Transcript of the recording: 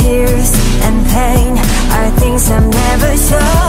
tears and pain are things I've never shown.